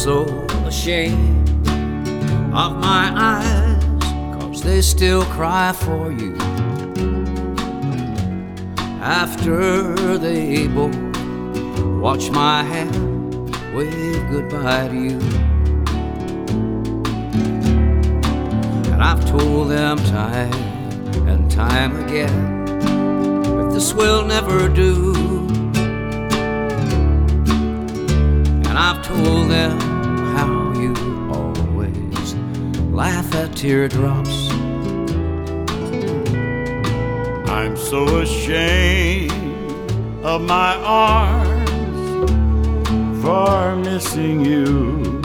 so ashamed of my eyes, 'cause they still cry for you after they both watch my hand wave goodbye to you. And I've told them time and time again that this will never do. And I've told them how you always laugh at teardrops. I'm so ashamed of my arms for missing you.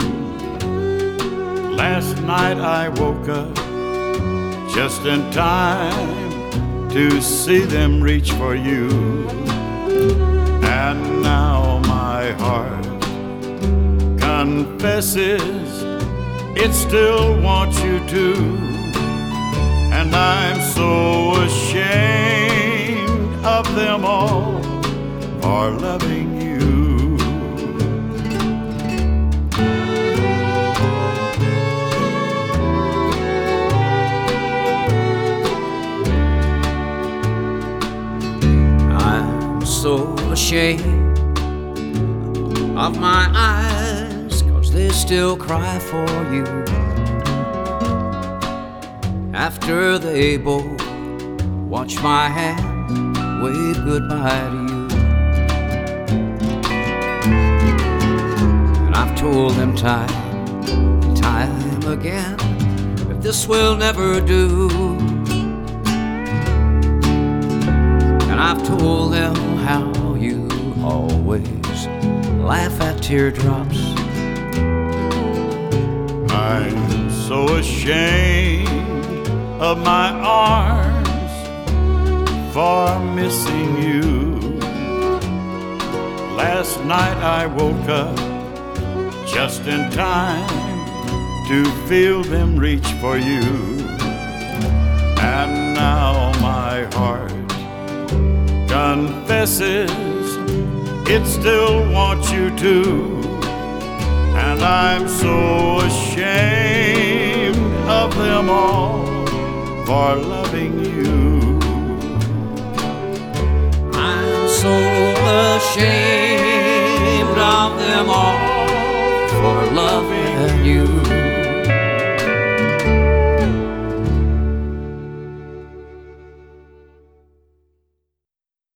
Last night I woke up just in time to see them reach for you. And now my heart confesses it still wants you to. And I'm so ashamed of them all for loving you. I'm so ashamed of my eyes, 'cause they still cry for you after they both watch my hand wave goodbye to you. And I've told them time and time again that this will never do. And I've told them how you always laugh at teardrops. I'm so ashamed of my arms for missing you. Last night I woke up just in time to feel them reach for you. And now my heart confesses it still wants you to. And I'm so ashamed of them all for loving you. I'm so ashamed of them all for loving you.